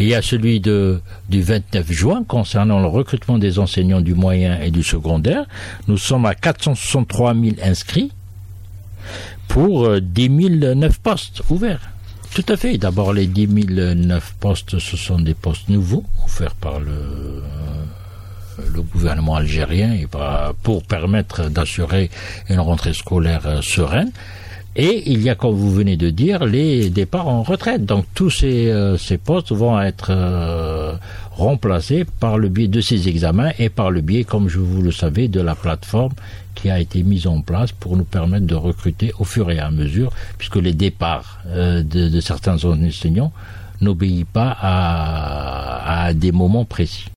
Il y a celui du 29 juin concernant le recrutement des enseignants du moyen et du secondaire. Nous sommes à 463 000 inscrits pour 10 009 postes ouverts. Tout à fait. D'abord, les 10 009 postes, ce sont des postes nouveaux offerts par le gouvernement algérien et pour permettre d'assurer une rentrée scolaire sereine. Et il y a, comme vous venez de dire, les départs en retraite. Donc tous ces postes vont être remplacés par le biais de ces examens et par le biais, comme vous le savez, de la plateforme qui a été mise en place pour nous permettre de recruter au fur et à mesure, puisque les départs de certains enseignants n'obéissent pas à des moments précis.